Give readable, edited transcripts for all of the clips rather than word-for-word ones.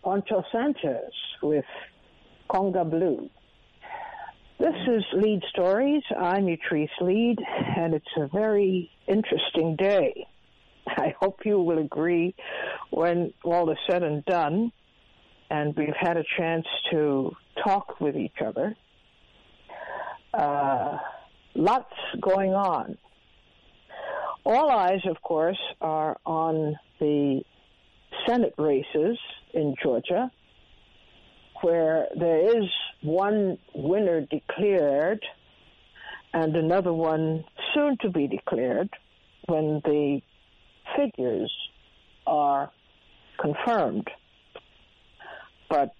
Poncho Sanchez with Conga Blue. This is Lead Stories. I'm Utrice Lead, and it's a very interesting day. I hope you will agree when all is said and done, and we've had a chance to talk with each other. Lots going on. All eyes, of course, are on the Senate races in Georgia, where there is one winner declared and another one soon to be declared when the figures are confirmed. But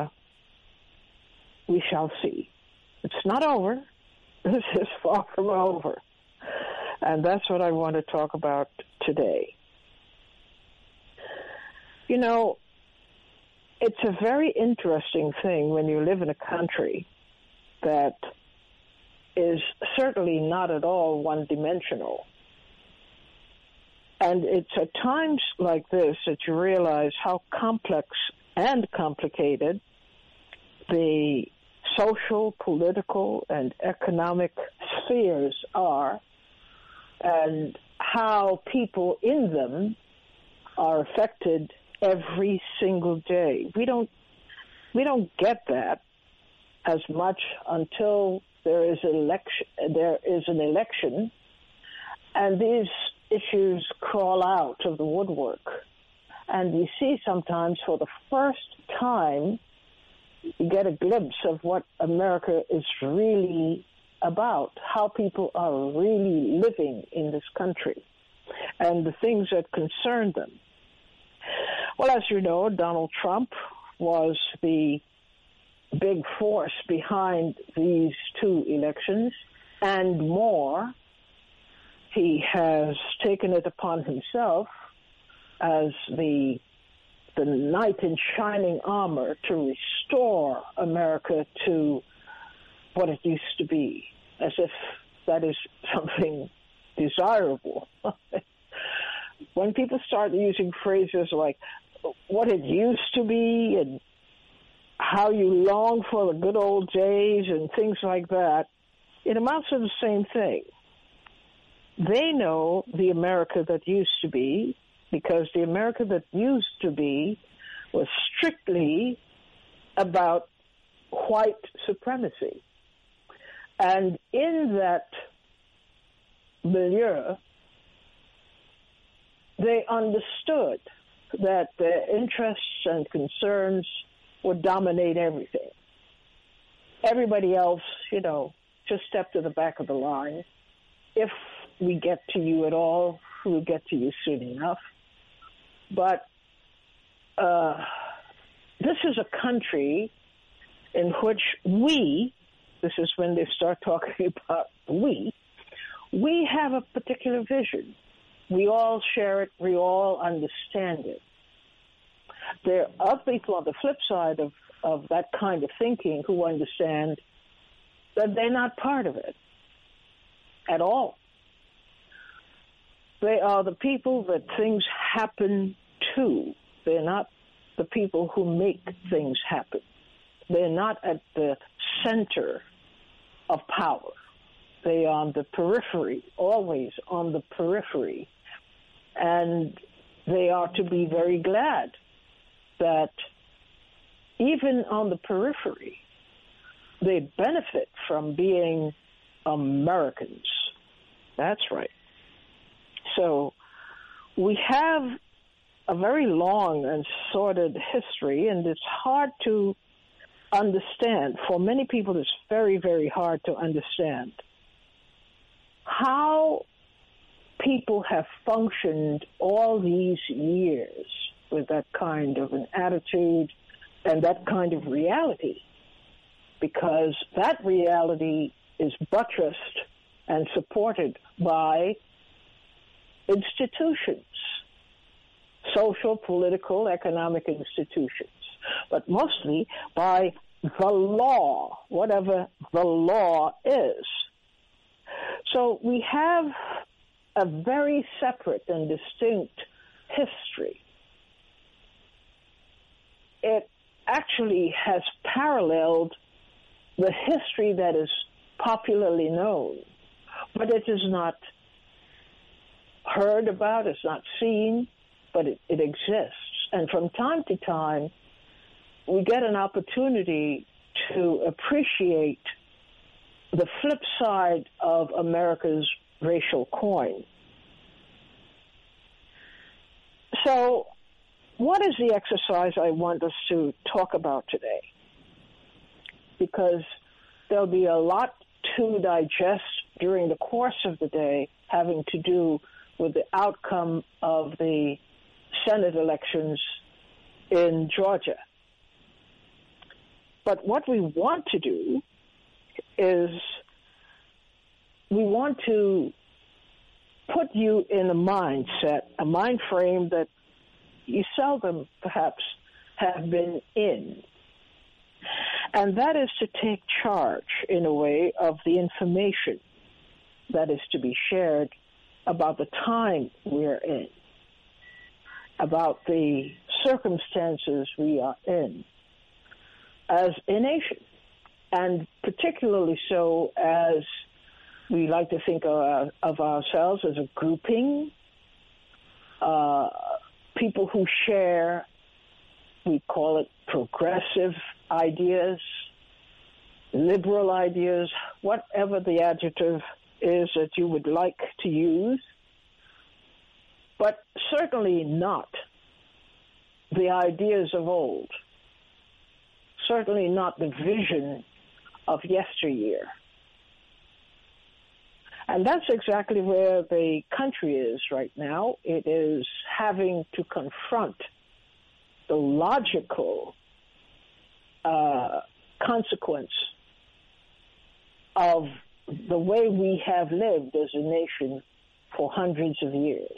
we shall see. It's not over. This is far from over. And that's what I want to talk about today. You know, it's a very interesting thing when you live in a country that is certainly not at all one-dimensional. And it's at times like this that you realize how complex and complicated the social, political, and economic spheres are, and how people in them are affected every single day. We don't get that as much until there is an election, and these issues crawl out of the woodwork. And we see sometimes for the first time, you get a glimpse of what America is really about, how people are really living in this country, and the things that concern them. Well, as you know, Donald Trump was the big force behind these two elections and more. He has taken it upon himself as the knight in shining armor to restore America to what it used to be, as if that is something desirable. When people start using phrases like what it used to be and how you long for the good old days and things like that, it amounts to the same thing. They know the America that used to be, because the America that used to be was strictly about white supremacy. And in that milieu, they understood that their interests and concerns would dominate everything. Everybody else, just step to the back of the line. If we get to you at all, we'll get to you soon enough. But this is a country in which this is when they start talking about we have a particular vision. We all share it. We all understand it. There are other people on the flip side of that kind of thinking who understand that they're not part of it at all. They are the people that things happen to. They're not the people who make things happen. They're not at the center of power. They are on the periphery, always on the periphery. And they are to be very glad that even on the periphery, they benefit from being Americans. That's right. So we have a very long and sordid history, and it's hard to understand. For many people, it's very, very hard to understand how people have functioned all these years with that kind of an attitude and that kind of reality, because that reality is buttressed and supported by institutions, social, political, economic institutions, but mostly by the law, whatever the law is. So we have a very separate and distinct history. It actually has paralleled the history that is popularly known, but it is not heard about, it's not seen, but it exists. And from time to time, we get an opportunity to appreciate the flip side of America's racial coin. So, what is the exercise I want us to talk about today? Because there'll be a lot to digest during the course of the day having to do with the outcome of the Senate elections in Georgia. But what we want to do is we want to put you in a mindset, a mind frame that you seldom perhaps have been in. And that is to take charge, in a way, of the information that is to be shared about the time we're in, about the circumstances we are in as a nation, and particularly so as we like to think of ourselves as a grouping, people who share, we call it progressive ideas, liberal ideas, whatever the adjective is that you would like to use, but certainly not the ideas of old, certainly not the vision of yesteryear. And that's exactly where the country is right now. It is having to confront the logical consequence of the way we have lived as a nation for hundreds of years.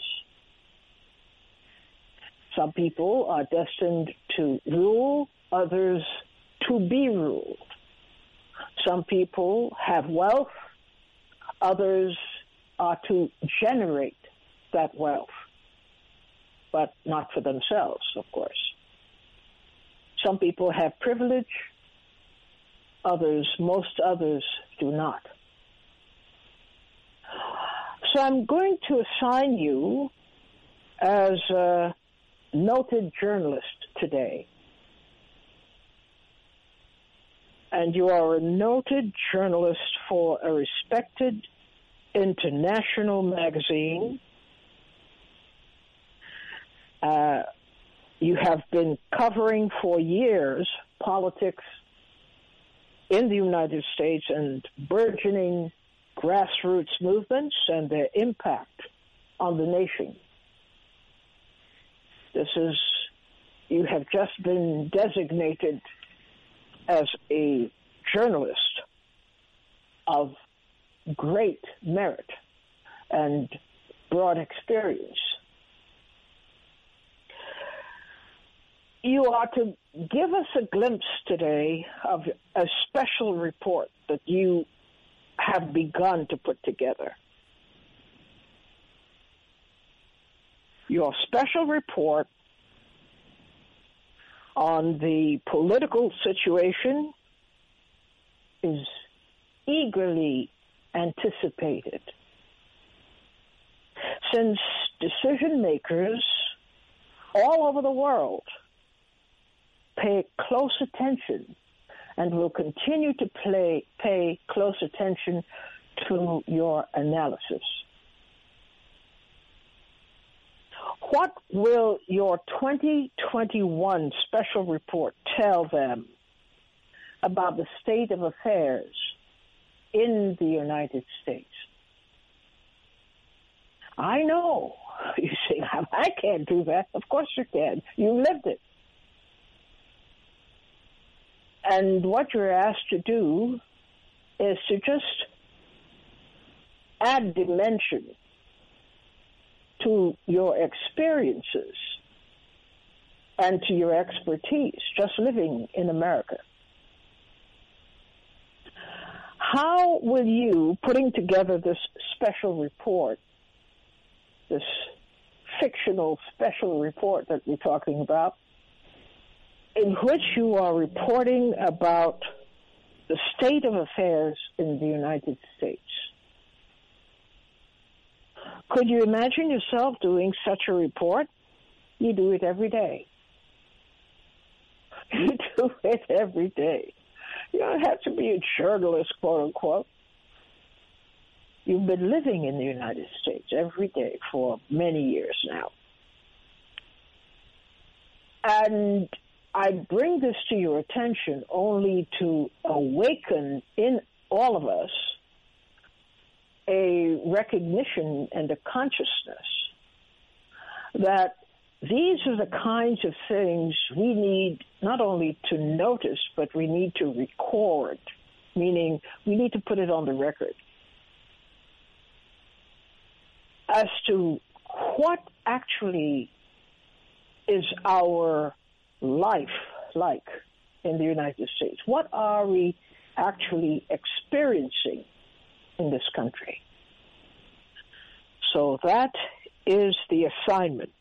Some people are destined to rule, others to be ruled. Some people have wealth, others are to generate that wealth, but not for themselves, of course. Some people have privilege, most others do not. So I'm going to assign you as a noted journalist today. And you are a noted journalist for a respected international magazine. You have been covering for years politics in the United States and burgeoning grassroots movements and their impact on the nation. You have just been designated as a journalist of great merit and broad experience. You are to give us a glimpse today of a special report that you have begun to put together. Your special report on the political situation is eagerly anticipated, since decision makers all over the world pay close attention and will continue to pay close attention to your analysis. What will your 2021 special report tell them about the state of affairs in the United States? I know. You say, I can't do that. Of course you can. You lived it. And what you're asked to do is to just add dimension to your experiences and to your expertise just living in America. How will you, putting together this special report, this fictional special report that we're talking about, in which you are reporting about the state of affairs in the United States. Could you imagine yourself doing such a report? You do it every day. You do it every day. You don't have to be a journalist, quote unquote. You've been living in the United States every day for many years now. And I bring this to your attention only to awaken in all of us a recognition and a consciousness that these are the kinds of things we need not only to notice, but we need to record, meaning we need to put it on the record as to what actually is our life like in the United States. What are we actually experiencing in this country? So that is the assignment.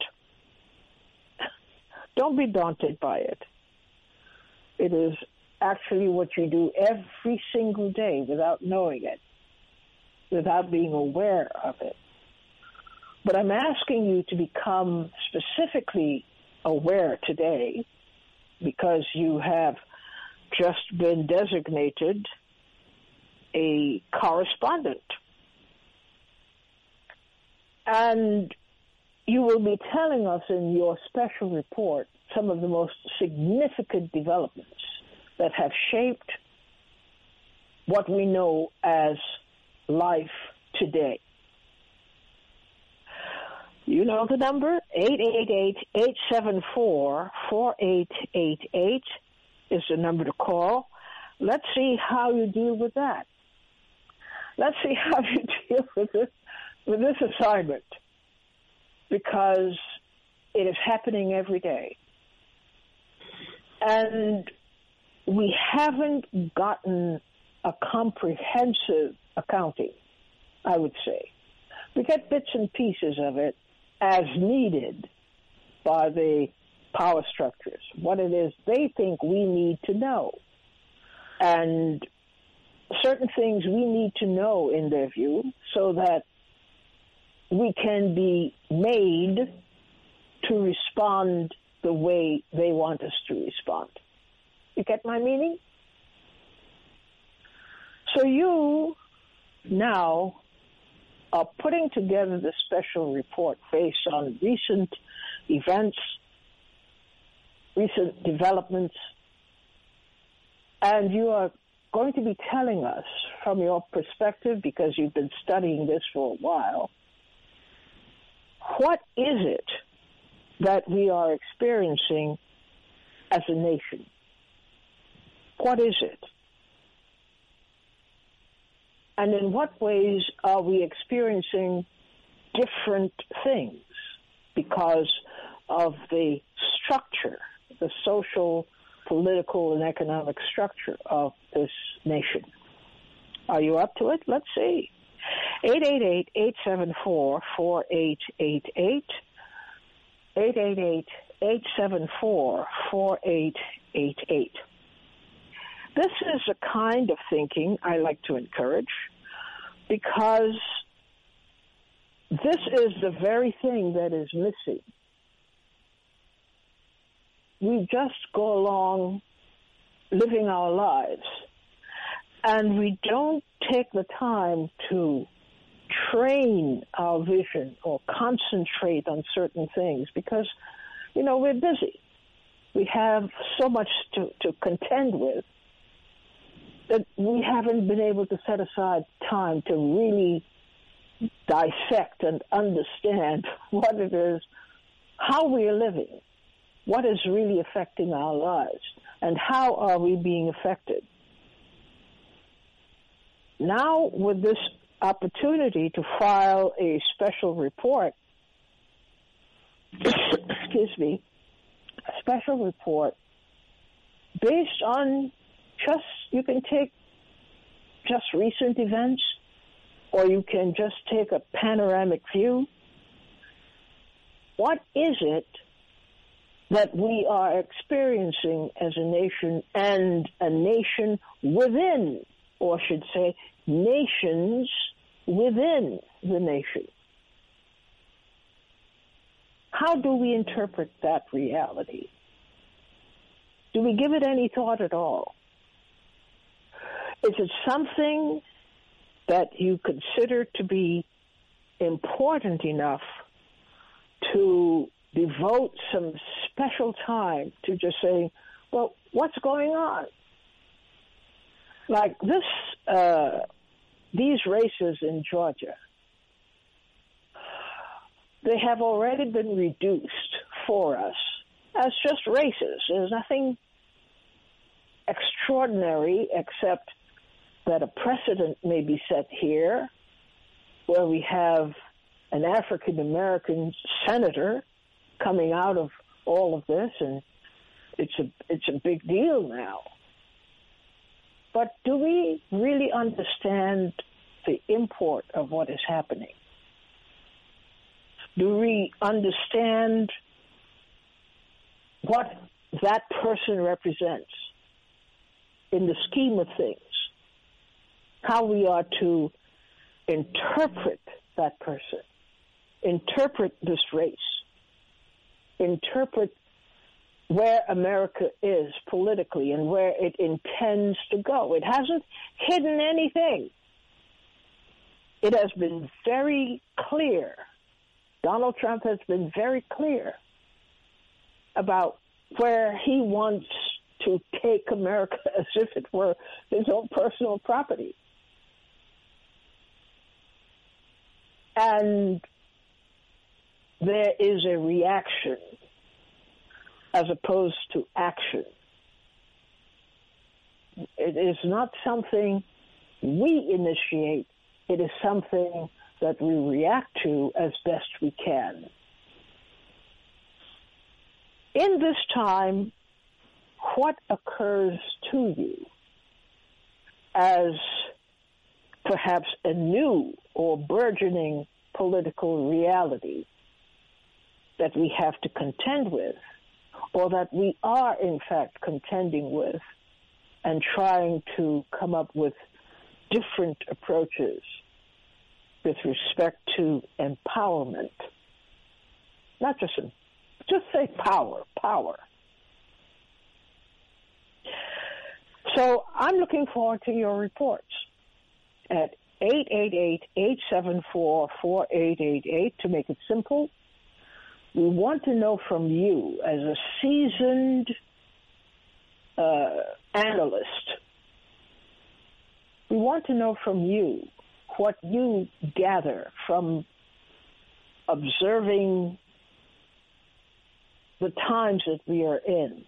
Don't be daunted by it. It is actually what you do every single day without knowing it, without being aware of it. But I'm asking you to become specifically aware today because you have just been designated a correspondent. And you will be telling us in your special report some of the most significant developments that have shaped what we know as life today. You know the number, 888-874-4888 is the number to call. Let's see how you deal with that. Let's see how you deal with this assignment, because it is happening every day. And we haven't gotten a comprehensive accounting, I would say. We get bits and pieces of it as needed by the power structures, what it is they think we need to know. And certain things we need to know in their view so that we can be made to respond the way they want us to respond. You get my meaning? So you now are putting together the special report based on recent events, recent developments, and you are going to be telling us from your perspective, because you've been studying this for a while, what is it that we are experiencing as a nation? What is it? And in what ways are we experiencing different things because of the structure, the social, political, and economic structure of this nation? Are you up to it? Let's see. 888-874-4888. 888-874-4888. This is a kind of thinking I like to encourage because this is the very thing that is missing. We just go along living our lives, and we don't take the time to train our vision or concentrate on certain things because, we're busy. We have so much to contend with that we haven't been able to set aside time to really dissect and understand what it is, how we are living, what is really affecting our lives, and how are we being affected. Now, with this opportunity to file a special report, excuse me, a special report based on you can take just recent events, or you can just take a panoramic view. What is it that we are experiencing as a nation, and a nation within, or I should say, nations within the nation. How do we interpret that reality? Do we give it any thought at all? Is it something that you consider to be important enough to devote some special time to just saying, well, what's going on? Like these races in Georgia, they have already been reduced for us as just races. There's nothing extraordinary except that a precedent may be set here where we have an African-American senator coming out of all of this, and it's a big deal now. But do we really understand the import of what is happening? Do we understand what that person represents in the scheme of things? How we are to interpret that person, interpret this race, interpret where America is politically and where it intends to go. It hasn't hidden anything. It has been very clear. Donald Trump has been very clear about where he wants to take America as if it were his own personal property. And there is a reaction as opposed to action. It is not something we initiate. It is something that we react to as best we can. In this time, what occurs to you as perhaps a new or burgeoning political reality that we have to contend with, or that we are in fact contending with and trying to come up with different approaches with respect to empowerment? Not just say power. So I'm looking forward to your reports at 888-874-4888. To make it simple, we want to know from you, as a seasoned analyst, we want to know from you what you gather from observing the times that we are in.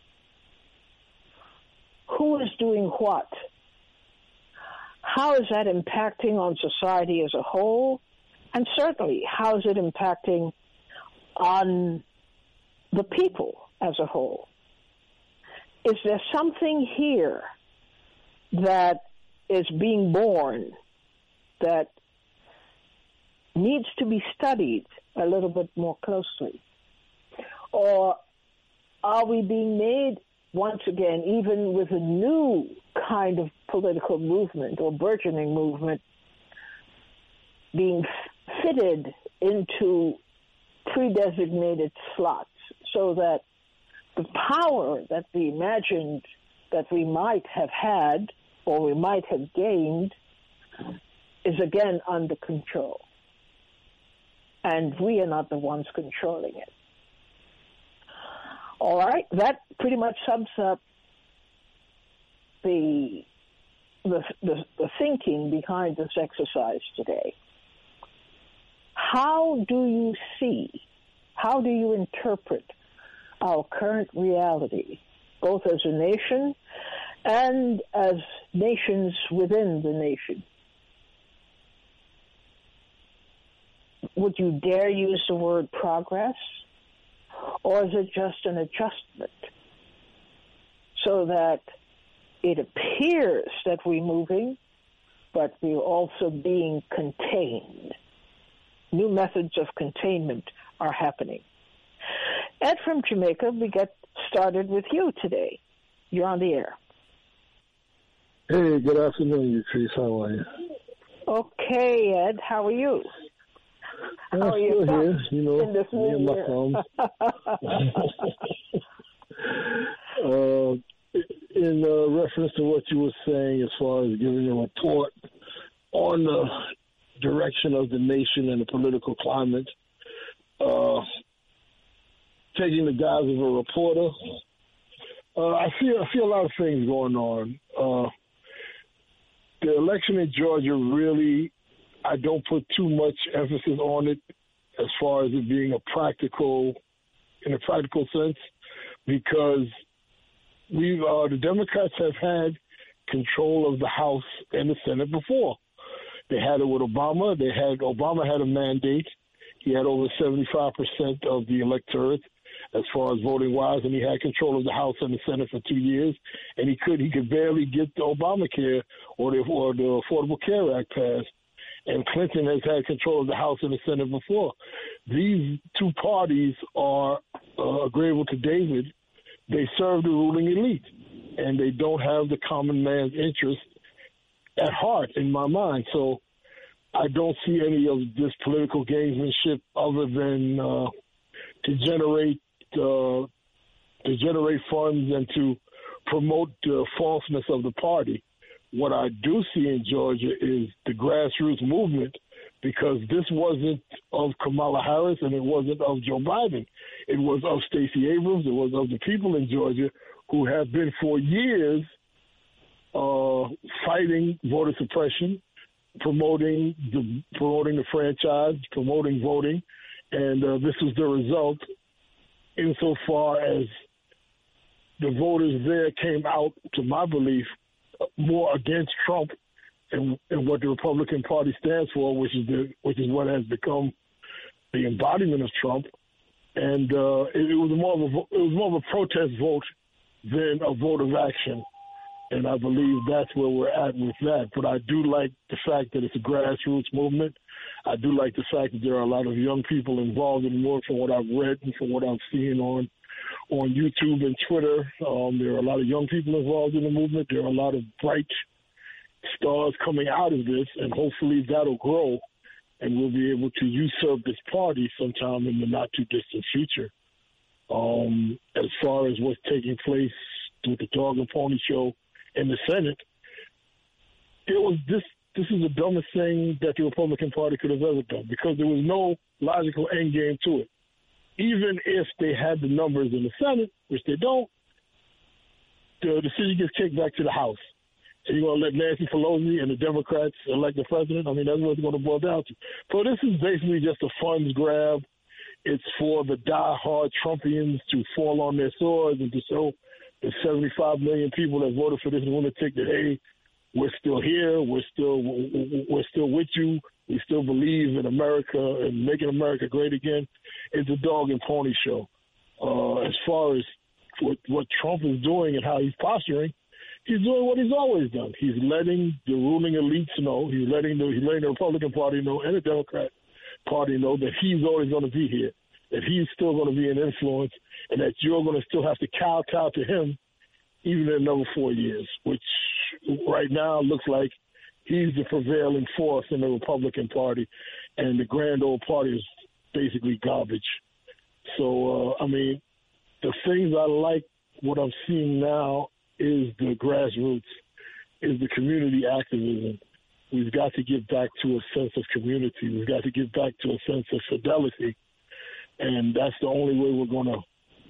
Who is doing what? How is that impacting on society as a whole? And certainly, how is it impacting on the people as a whole? Is there something here that is being born that needs to be studied a little bit more closely? Or are we being made, once again, even with a new kind of political movement or burgeoning movement, being fitted into pre-designated slots so that the power that we imagined that we might have had or we might have gained is again under control? And we are not the ones controlling it. All right, that pretty much sums up the thinking behind this exercise today. How do you see, how do you interpret our current reality, both as a nation and as nations within the nation? Would you dare use the word progress? Or is it just an adjustment so that it appears that we're moving, but we're also being contained? New methods of containment are happening. Ed from Jamaica, we get started with you today. You're on the air. Hey, good afternoon, Patrice. How are you? Okay, Ed. How are you? I'm still here, in this me and my thumbs. In reference to what you were saying as far as giving a report on the direction of the nation and the political climate, taking the guise of a reporter, I see a lot of things going on. The election in Georgia really, I don't put too much emphasis on it as far as it being in a practical sense, because the Democrats have had control of the House and the Senate before. They had it with Obama. Obama had a mandate. He had over 75% of the electorate as far as voting wise, and he had control of the House and the Senate for 2 years, and he could barely get the Obamacare or the Affordable Care Act passed. And Clinton has had control of the House and the Senate before. These two parties are agreeable to David. They serve the ruling elite, and they don't have the common man's interest at heart, in my mind. So I don't see any of this political gamesmanship other than to generate funds and to promote the falseness of the party. What I do see in Georgia is the grassroots movement, because this wasn't of Kamala Harris and it wasn't of Joe Biden. It was of Stacey Abrams. It was of the people in Georgia who have been for years fighting voter suppression, promoting the franchise, promoting voting, and this is the result. Insofar as the voters there came out, to my belief, more against Trump and what the Republican Party stands for, which is what has become the embodiment of Trump, and it was more of a protest vote than a vote of action, and I believe that's where we're at with that. But I do like the fact that it's a grassroots movement. I do like the fact that there are a lot of young people involved in more, from what I've read and from what I've seen on YouTube and Twitter. There are a lot of young people involved in the movement. There are a lot of bright stars coming out of this, and hopefully that'll grow, and we'll be able to usurp this party sometime in the not-too-distant future. As far as what's taking place with the dog and pony show in the Senate, this is the dumbest thing that the Republican Party could have ever done, because there was no logical end game to it. Even if they had the numbers in the Senate, which they don't, the decision gets kicked back to the House. And you're going to let Nancy Pelosi and the Democrats elect the president? I mean, that's what it's going to boil down to. So this is basically just a funds grab. It's for the die-hard Trumpians to fall on their swords and to show the 75 million people that voted for this lunatic that, hey, we're still here, we're still with you, we still believe in America and making America great again. It's a dog and pony show. As far as what Trump is doing and how he's posturing, he's doing what he's always done. He's letting the ruling elites know, he's letting the Republican Party know and the Democrat Party know that he's always going to be here, that he's still going to be an influence, and that you're going to still have to kowtow to him even in another 4 years, which right now looks like he's the prevailing force in the Republican Party, and the grand old party is basically garbage. So, the things I like, what I'm seeing now is the grassroots, is the community activism. We've got to get back to a sense of community. We've got to get back to a sense of fidelity, and that's the only way we're going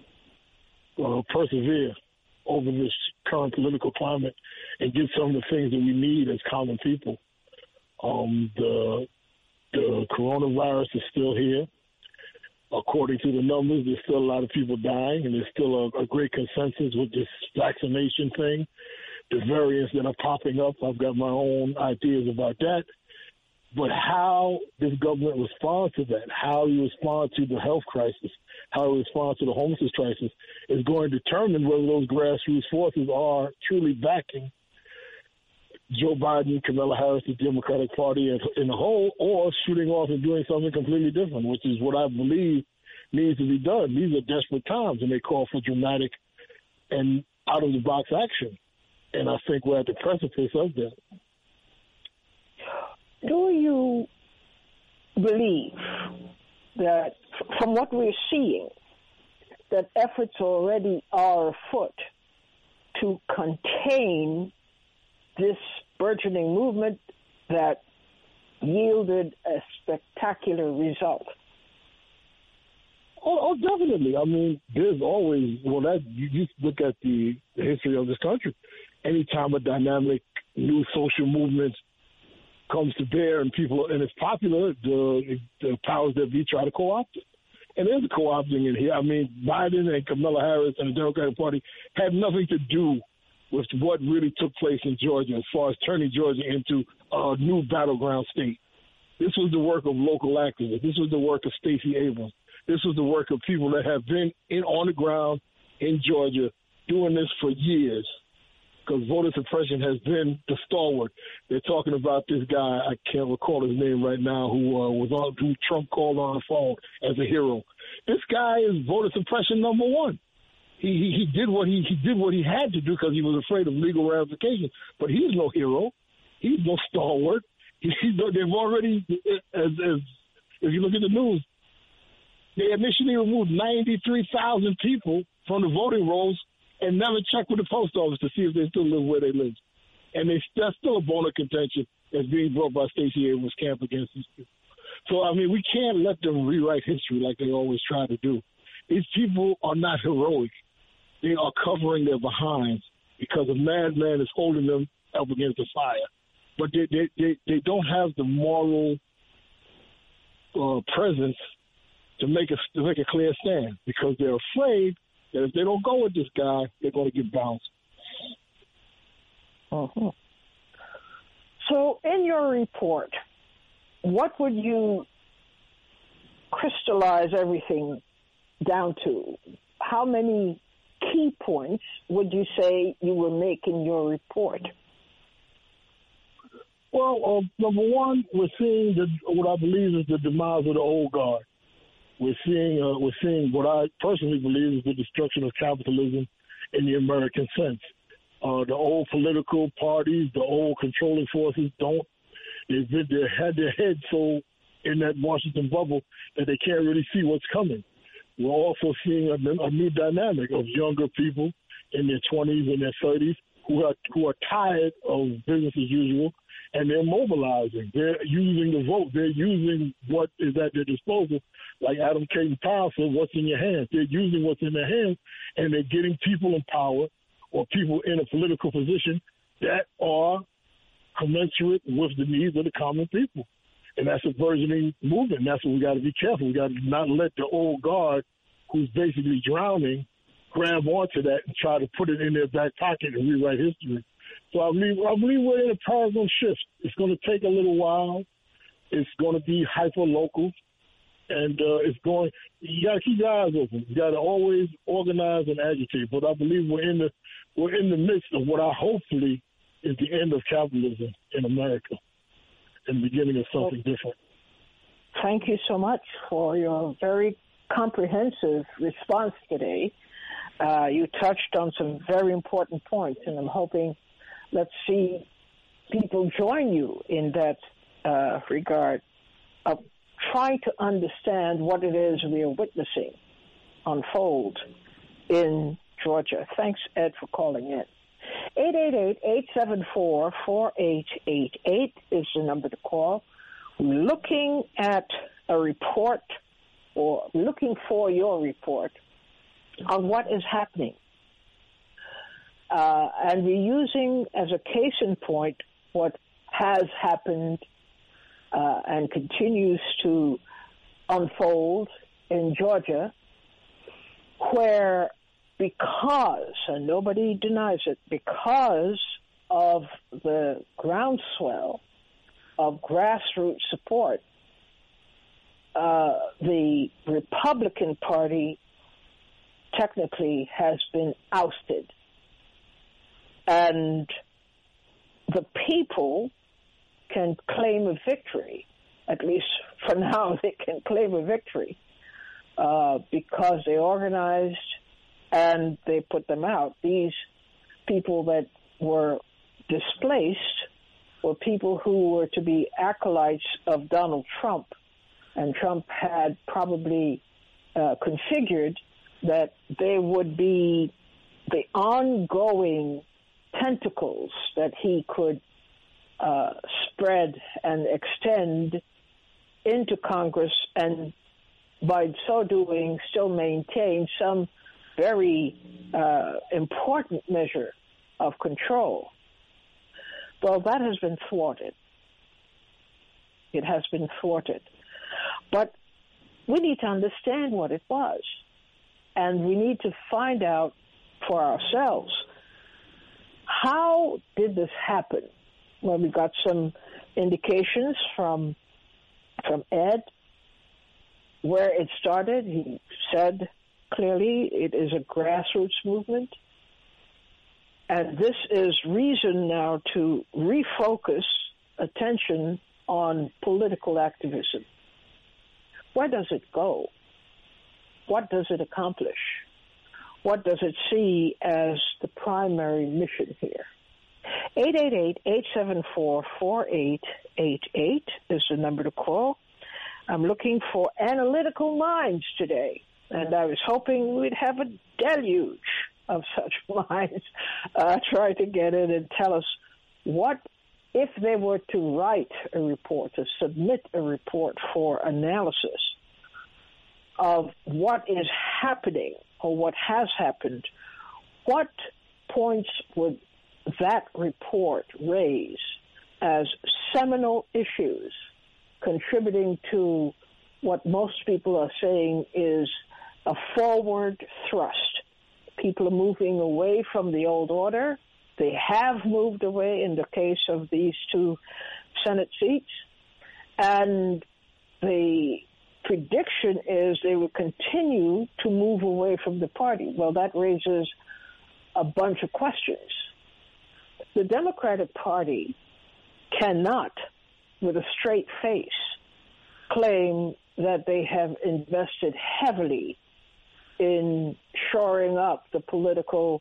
to persevere over this current political climate and get some of the things that we need as common people. The coronavirus is still here. According to the numbers, there's still a lot of people dying, and there's still a great consensus with this vaccination thing. The variants that are popping up, I've got my own ideas about that. But how this government responds to that, how you respond to the health crisis, how you respond to the homelessness crisis is going to determine whether those grassroots forces are truly backing Joe Biden, Kamala Harris, the Democratic Party in the whole, or shooting off and doing something completely different, which is what I believe needs to be done. These are desperate times, and they call for dramatic and out-of-the-box action. And I think we're at the precipice of that. Do you believe that, from what we're seeing, that efforts already are afoot to contain this burgeoning movement that yielded a spectacular result? Oh, definitely. I mean, there's always, you look at the history of this country. Anytime a dynamic new social movement comes to bear and it's popular, the powers that be try to co-opt it. And there's a co-opting in here. I mean, Biden and Kamala Harris and the Democratic Party had nothing to do with what really took place in Georgia as far as turning Georgia into a new battleground state. This was the work of local activists. This was the work of Stacey Abrams. This was the work of people that have been on the ground in Georgia doing this for years, because voter suppression has been the stalwart. They're talking about this guy, I can't recall his name right now, who Trump called on the phone as a hero. This guy is voter suppression number one. He did what he had to do because he was afraid of legal ramifications. But he's no hero. He's no stalwart. They've already, if you look at the news, they initially removed 93,000 people from the voting rolls and never checked with the post office to see if they still live where they live. And that's still a bone of contention that's being brought by Stacey Abrams' camp against these people. So, I mean, we can't let them rewrite history like they always try to do. These people are not heroic. They are covering their behinds because a madman is holding them up against the fire. But they don't have the moral presence to make a clear stand because they're afraid that if they don't go with this guy, they're going to get bounced. Uh-huh. So in your report, what would you crystallize everything down to? How many key points would you say you will make in your report? Well, number one, we're seeing what I believe is the demise of the old guard. We're seeing what I personally believe is the destruction of capitalism in the American sense. The old political parties, the old controlling forces they had their heads so in that Washington bubble that they can't really see what's coming. We're also seeing a new dynamic of younger people in their 20s and their 30s who are tired of business as usual, and they're mobilizing. They're using the vote. They're using what is at their disposal. Like Adam Caton Powell said, what's in your hands? They're using what's in their hands, and they're getting people in power or people in a political position that are commensurate with the needs of the common people. And that's a burgeoning movement. That's what we got to be careful. We got to not let the old guard, who's basically drowning, grab onto that and try to put it in their back pocket and rewrite history. So I believe we're in a paradigm shift. It's going to take a little while. It's going to be hyper-local. And you got to keep your eyes open. You got to always organize and agitate. But I believe we're in the midst of what hopefully is the end of capitalism in America and the beginning of something different. Thank you so much for your very comprehensive response today. You touched on some very important points, and I'm hoping let's see people join you in that regard of trying to understand what it is we are witnessing unfold in Georgia. Thanks, Ed, for calling in. 888-874-4888 is the number to call. We're looking at a report, or looking for your report on what is happening. And we're using as a case in point what has happened and continues to unfold in Georgia, where because, and nobody denies it, because of the groundswell of grassroots support, the Republican Party technically has been ousted. And the people can claim a victory, at least for now they can claim a victory, because they organized and they put them out. These people that were displaced were people who were to be acolytes of Donald Trump, and Trump had probably configured that they would be the ongoing tentacles that he could spread and extend into Congress, and by so doing still maintain some very important measure of control. Well, that has been thwarted. It has been thwarted. But we need to understand what it was, and we need to find out for ourselves, how did this happen? Well, we got some indications from Ed where it started. He said clearly it is a grassroots movement, and this is reason now to refocus attention on political activism. Where does it go? What does it accomplish? What does it see as the primary mission here? 888-874-4888 is the number to call. I'm looking for analytical minds today, and I was hoping we'd have a deluge of such minds try to get in and tell us what, if they were to write a report, to submit a report for analysis of what is happening or what has happened, what points would that report raise as seminal issues contributing to what most people are saying is a forward thrust? People are moving away from the old order. They have moved away in the case of these two Senate seats. And the prediction is they will continue to move away from the party. Well, that raises a bunch of questions. The Democratic Party cannot, with a straight face, claim that they have invested heavily in shoring up the political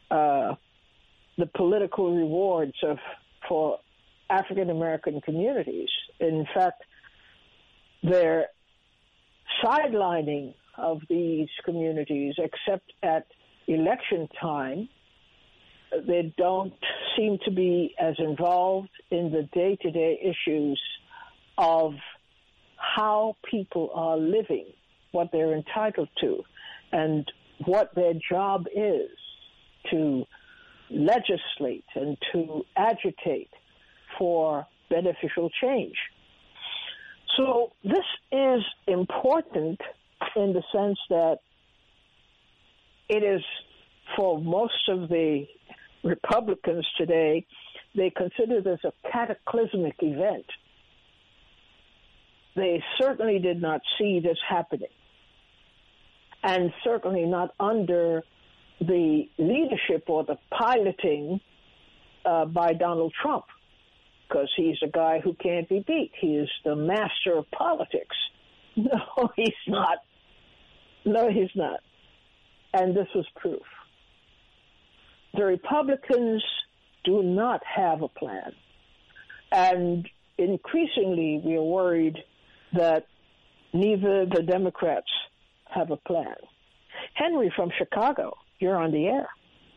rewards for African American communities. In fact, their sidelining of these communities, except at election time, they don't seem to be as involved in the day-to-day issues of how people are living, what they're entitled to, and what their job is to legislate and to agitate for beneficial change. So this is important in the sense that it is, for most of the Republicans today, they consider this a cataclysmic event. They certainly did not see this happening, and certainly not under the leadership or the piloting by Donald Trump, because he's a guy who can't be beat. He is the master of politics. No, he's not. No, he's not. And this was proof. The Republicans do not have a plan. And increasingly, we are worried that neither the Democrats have a plan. Henry from Chicago, you're on the air.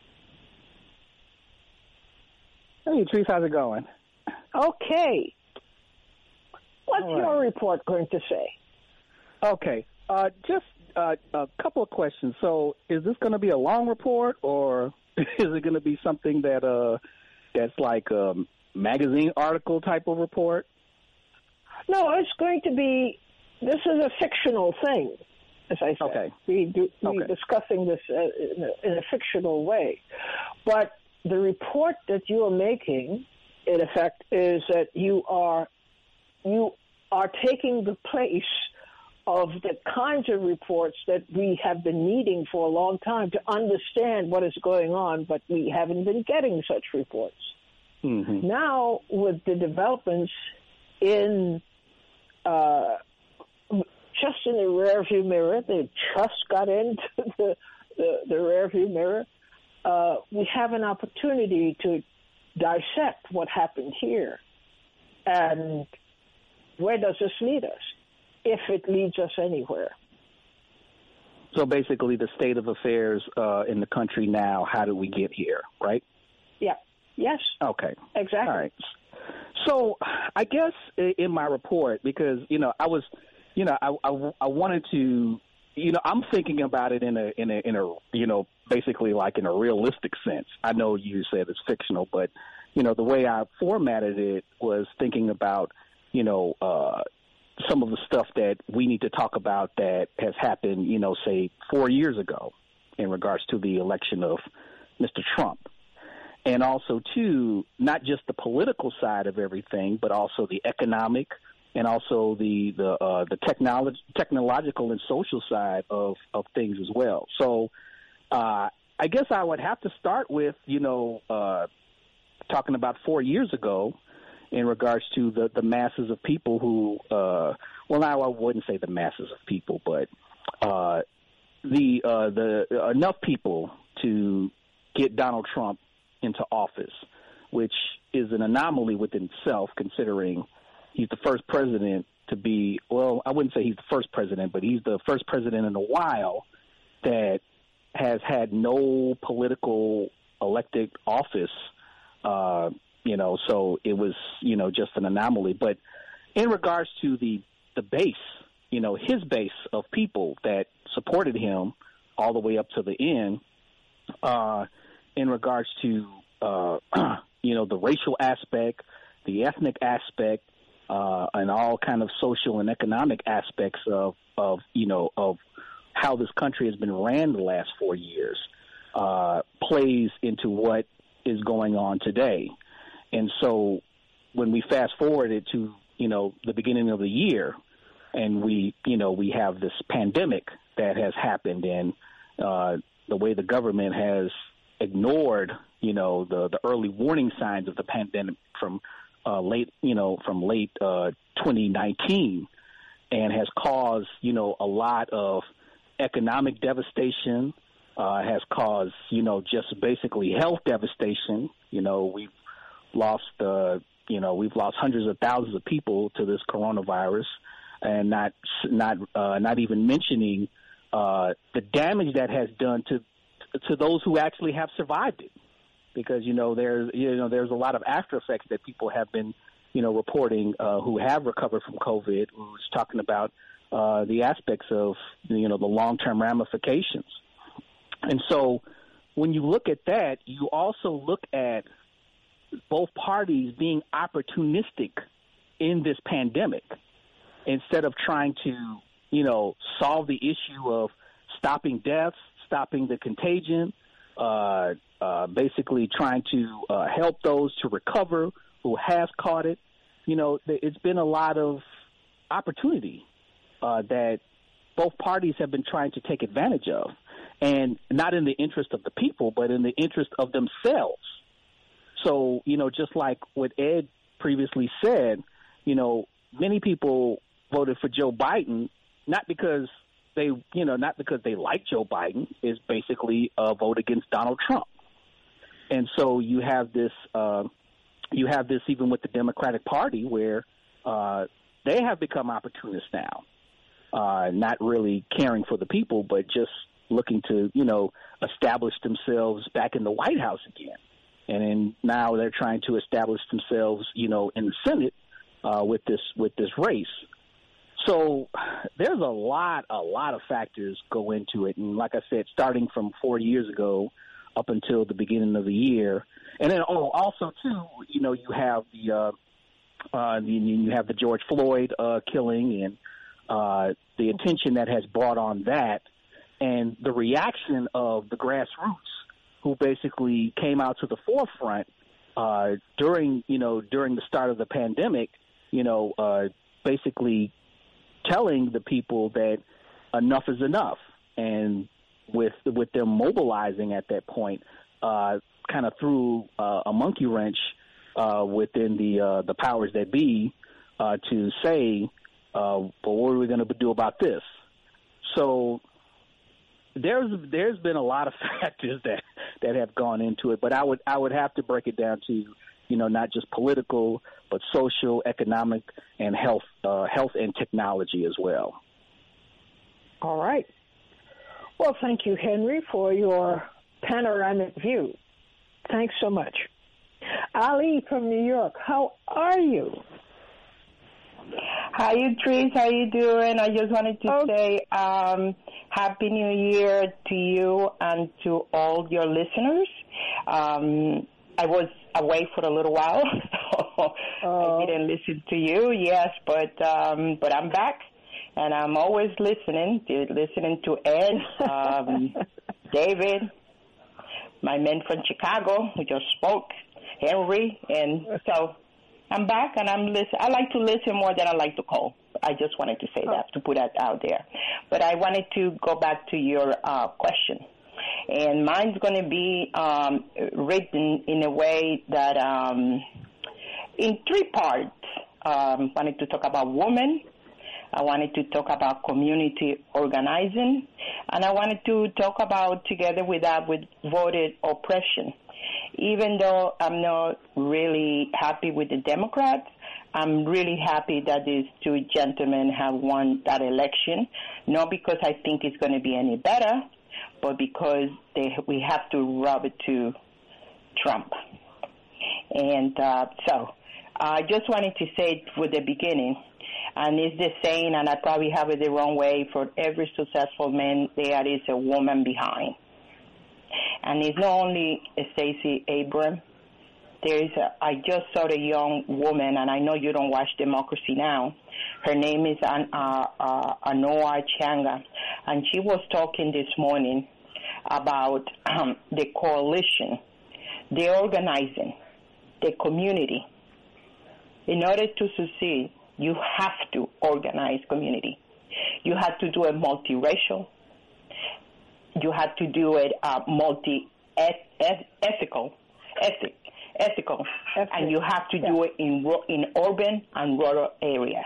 Hey, Trees, how's it going? Okay. What's your report going to say? Okay. Just a couple of questions. So is this going to be a long report, or is it going to be something that's like a magazine article type of report? No, it's going to be, this is a fictional thing, as I said. Okay. We're discussing this in a fictional way. But the report that you are making, in effect, is that you are taking the place of the kinds of reports that we have been needing for a long time to understand what is going on, but we haven't been getting such reports. Mm-hmm. Now, with the developments in just in the rearview mirror. They just got into the rearview mirror. We have an opportunity to dissect what happened here. And where does this lead us, if it leads us anywhere? So basically the state of affairs in the country now, how did we get here, right? Yeah. Yes. Okay. Exactly. All right. So I guess in my report, because, I was, I wanted to, I'm thinking about it in a basically like in a realistic sense. I know you said it's fictional, but, the way I formatted it was thinking about, some of the stuff that we need to talk about that has happened, say 4 years ago in regards to the election of Mr. Trump. And also, too, not just the political side of everything, but also the economic and also the technological and social side of things as well. So I guess I would have to start with, talking about 4 years ago in regards to the masses of people who, now I wouldn't say the masses of people, but the enough people to get Donald Trump into office, which is an anomaly within itself, considering he's the first president to be, I wouldn't say he's the first president, but he's the first president in a while that has had no political elected office, so it was, just an anomaly. But in regards to the base, his base of people that supported him all the way up to the end, in regards to, the racial aspect, the ethnic aspect, and all kind of social and economic aspects of how this country has been ran the last 4 years, plays into what is going on today. And so when we fast forward it to, the beginning of the year, and we have this pandemic that has happened, and the way the government has ignored, the early warning signs of the pandemic from late 2019, and has caused, a lot of economic devastation, has caused, just basically health devastation. We've lost hundreds of thousands of people to this coronavirus, and not even mentioning the damage that has done to those who actually have survived it, because there's a lot of after effects that people have been reporting who have recovered from COVID, who's talking about the aspects of the long-term ramifications. And so when you look at that, you also look at both parties being opportunistic in this pandemic instead of trying to solve the issue of stopping deaths, stopping the contagion, basically trying to help those to recover who has caught it. It's been a lot of opportunity that both parties have been trying to take advantage of, and not in the interest of the people, but in the interest of themselves. So, just like what Ed previously said, many people voted for Joe Biden, not because they like Joe Biden, is basically a vote against Donald Trump. And so you have this even with the Democratic Party, where they have become opportunists now, not really caring for the people, but just looking to, establish themselves back in the White House again. And then now they're trying to establish themselves, in the Senate with this race. So there's a lot of factors go into it. And like I said, starting from 4 years ago up until the beginning of the year. And then also too, you have you have the George Floyd killing, and the attention that has brought on that, and the reaction of the grassroots, who basically came out to the forefront during the start of the pandemic, basically telling the people that enough is enough, and with them mobilizing at that point, kind of threw a monkey wrench within the powers that be to say but what are we going to do about this? So there's been a lot of factors that have gone into it, but I would have to break it down to, not just political, but social, economic, and health and technology as well. All right. Well, thank you, Henry, for your panoramic view. Thanks so much. Ali from New York, how are you? Hi, Tris. How you doing? I just wanted to say Happy New Year to you and to all your listeners. I was away for a little while. I didn't listen to you, yes, but I'm back, and I'm always listening to Ed, David, my man from Chicago who just spoke, Henry, and so I'm back, and I like to listen more than I like to call. I just wanted to say that, to put that out there. But I wanted to go back to your question. And mine's going to be written in a way that in three parts. I wanted to talk about women. I wanted to talk about community organizing. And I wanted to talk about, together with that, with voter oppression. Even though I'm not really happy with the Democrats, I'm really happy that these two gentlemen have won that election, not because I think it's going to be any better, but because we have to rub it to Trump. And so I just wanted to say for the beginning, and it's the saying, and I probably have it the wrong way, for every successful man, there is a woman behind. And it's not only Stacey Abrams. I just saw a young woman, and I know you don't watch Democracy Now! Her name is Anoa Changa, and she was talking this morning about the coalition, the organizing, the community. In order to succeed, you have to organize community. You have to do it multiracial. You have to do it ethical, and you have to do it in urban and rural areas.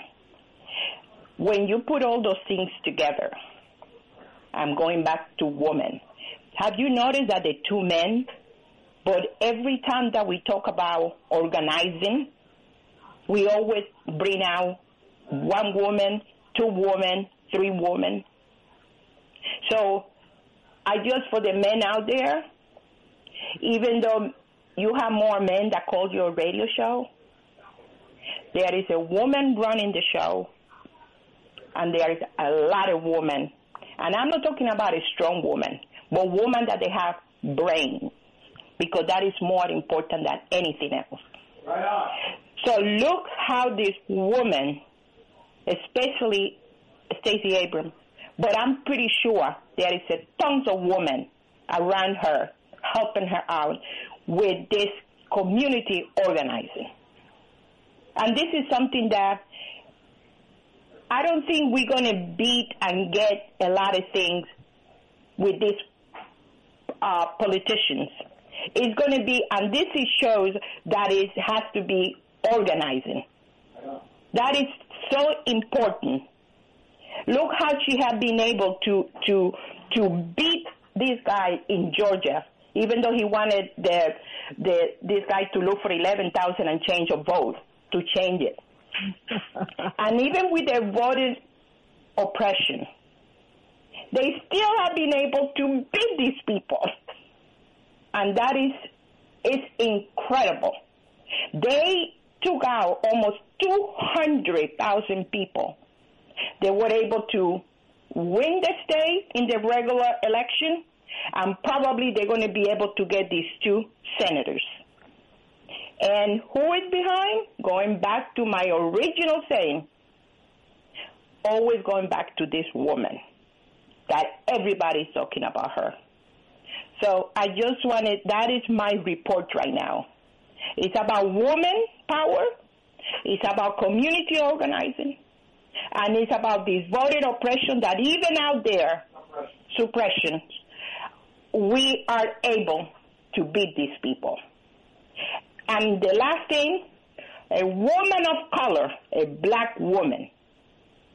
When you put all those things together, I'm going back to women. Have you noticed that the two men, but every time that we talk about organizing, we always bring out one woman, two women, three women. So I just, for the men out there, even though you have more men that call your radio show, there is a woman running the show, and there is a lot of women. And I'm not talking about a strong woman, but women that they have brain, because that is more important than anything else. Right on. So look how this woman, especially Stacey Abrams, but I'm pretty sure there is tons of women around her helping her out with this community organizing. And this is something that I don't think we're going to beat and get a lot of things with these politicians. It's going to be, and this shows that it has to be organizing. That is so important. Look how she has been able to beat this guy in Georgia, even though he wanted this guy to look for 11,000 and change of vote to change it. And even with their voter oppression, they still have been able to beat these people. And that is incredible. They took out almost 200,000 people. They were able to win the state in the regular election, and probably they're going to be able to get these two senators. And who is behind? Going back to my original saying, always going back to this woman that everybody's talking about her. So I just wanted, that is my report right now. It's about woman power, it's about community organizing, and it's about this voter oppression that even out there, suppression, we are able to beat these people. And the last thing, a woman of color, a black woman,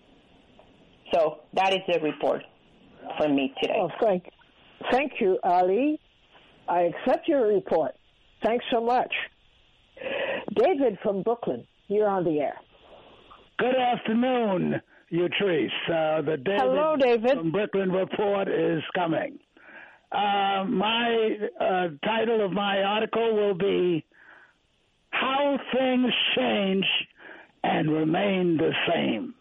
So that is the report for me today. Oh, thank you, Ali. I accept your report. Thanks so much. David from Brooklyn, you're on the air. Good afternoon, Utrice. The Hello, David. from Brooklyn report is coming. My title of my article will be How Things Change and Remain the Same.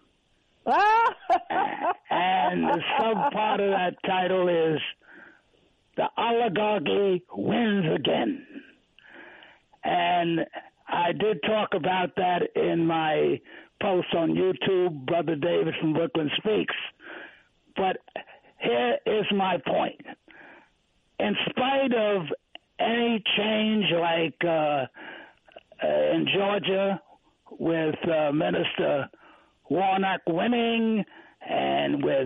And the sub-part of that title is The Oligarchy Wins Again. And I did talk about that in my post on YouTube, Brother David from Brooklyn Speaks. But here is my point. In spite of any change like in Georgia with Minister Warnock winning and with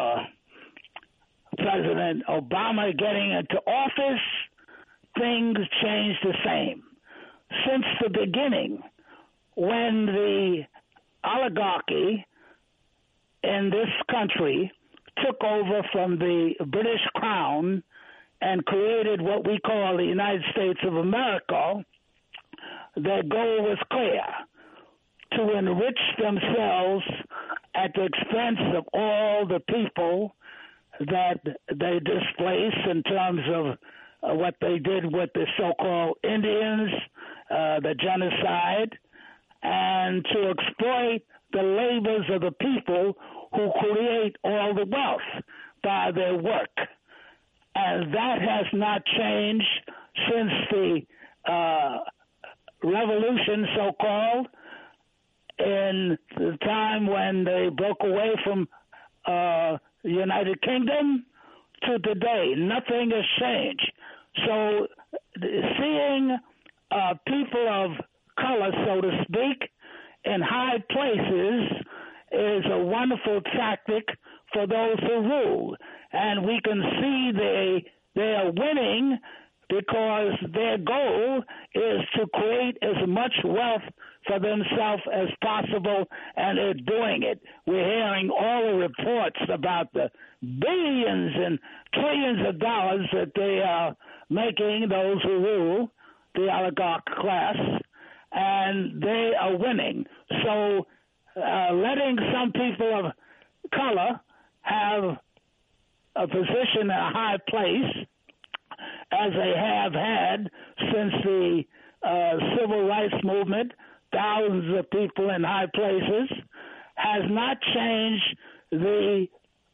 President Obama getting into office, things changed the same. Since the beginning, when the oligarchy in this country took over from the British Crown and created what we call the United States of America, their goal was clear: to enrich themselves at the expense of all the people that they displaced in terms of what they did with the so-called Indians, the genocide, and to exploit the labors of the people who create all the wealth by their work. And that has not changed since the revolution, so-called, in the time when they broke away from the United Kingdom to today. Nothing has changed. So seeing people of color, so to speak, in high places is a wonderful tactic for those who rule. And we can see they are winning because their goal is to create as much wealth for themselves as possible, and they're doing it. We're hearing all the reports about the billions and trillions of dollars that they are making, those who rule, the oligarch class, and they are winning. So letting some people of color have a position in a high place, as they have had since the civil rights movement, thousands of people in high places, has not changed the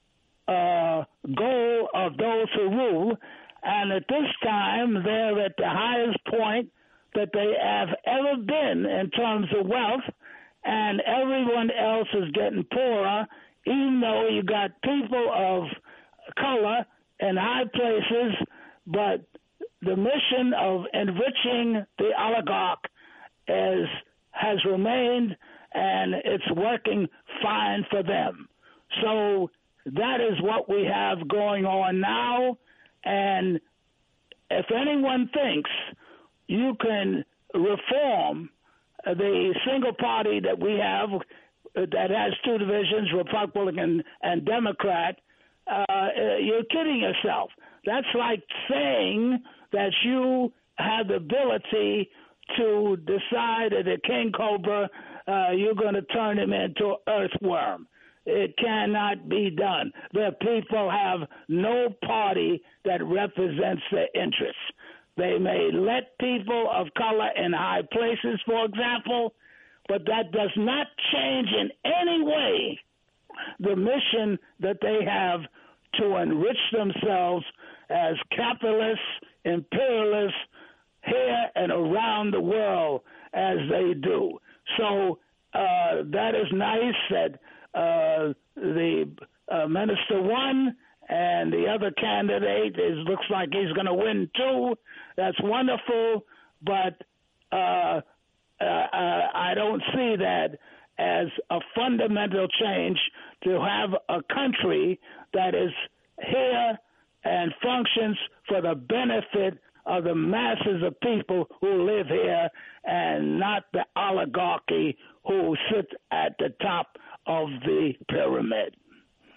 goal of those who rule. And at this time, they're at the highest point that they have ever been in terms of wealth, and everyone else is getting poorer, even though you got people of color in high places. But the mission of enriching the oligarch has remained, and it's working fine for them. So that is what we have going on now. And if anyone thinks you can reform the single party that we have that has two divisions, Republican and Democrat, you're kidding yourself. That's like saying that you have the ability to decide that a king cobra, you're going to turn him into an earthworm. It cannot be done. The people have no party that represents their interests. They may let people of color in high places, for example, but that does not change in any way the mission that they have to enrich themselves as capitalists, imperialists, here and around the world as they do. So that is nice that the minister won, and the other candidate looks like he's going to win too. That's wonderful, but I don't see that as a fundamental change to have a country that is here and functions for the benefit of the masses of people who live here and not the oligarchy who sit at the top of the pyramid.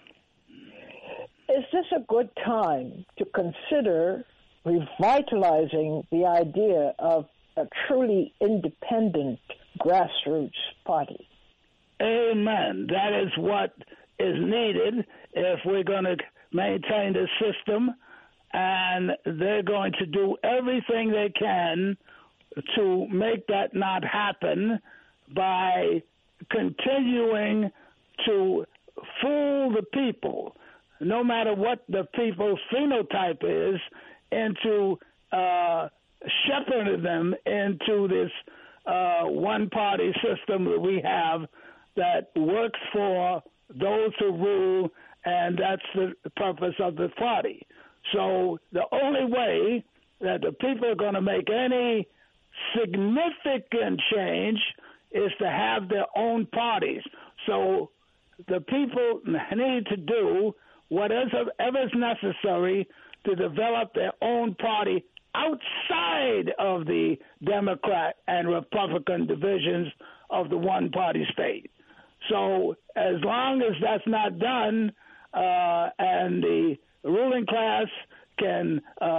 is this a good time to consider revitalizing the idea of a truly independent grassroots party? Amen. That is what is needed if we're going to maintain the system, and they're going to do everything they can to make that not happen by continuing to fool the people, no matter what the people's phenotype is, into shepherding them into this one-party system that we have that works for those who rule, and that's the purpose of the party. So the only way that the people are going to make any significant change is to have their own parties. So the people need to do whatever is necessary to develop their own party outside of the Democrat and Republican divisions of the one-party state. So as long as that's not done, and the ruling class can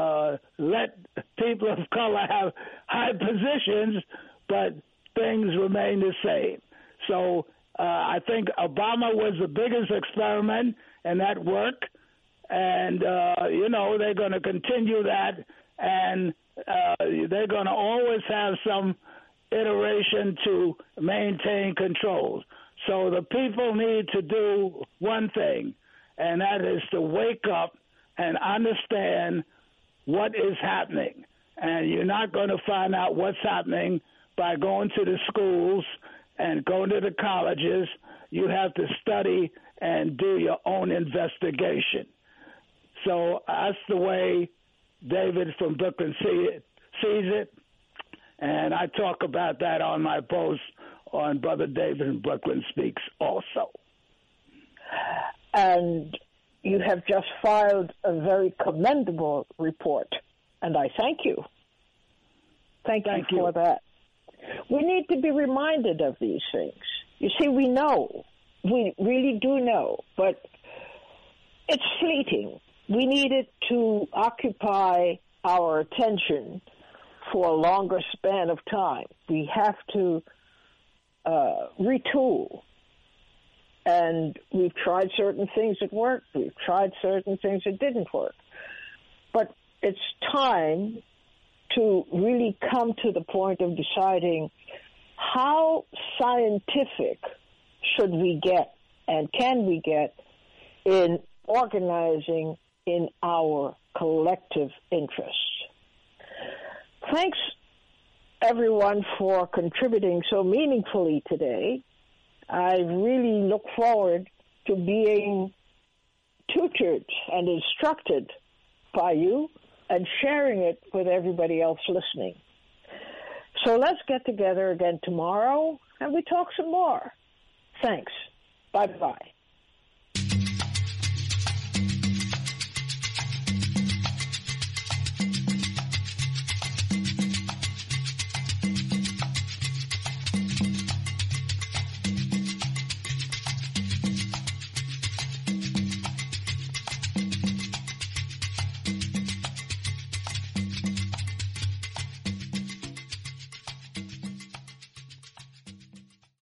let people of color have high positions, but things remain the same. So I think Obama was the biggest experiment, and that worked. And, they're going to continue that, and they're going to always have some iteration to maintain control. So the people need to do one thing, and that is to wake up and understand what is happening. And you're not going to find out what's happening by going to the schools and going to the colleges. You have to study and do your own investigation. So that's the way David from Brooklyn sees it. And I talk about that on my post on Brother David in Brooklyn Speaks also. And you have just filed a very commendable report, and I thank you. Thank you for that. We need to be reminded of these things. You see, we know. We really do know, but it's fleeting. We need it to occupy our attention for a longer span of time. We have to retool. And we've tried certain things that worked. We've tried certain things that didn't work. But it's time to really come to the point of deciding how scientific should we get and can we get in organizing in our collective interests. Thanks, everyone, for contributing so meaningfully today. I really look forward to being tutored and instructed by you and sharing it with everybody else listening. So let's get together again tomorrow and we talk some more. Thanks. Bye-bye.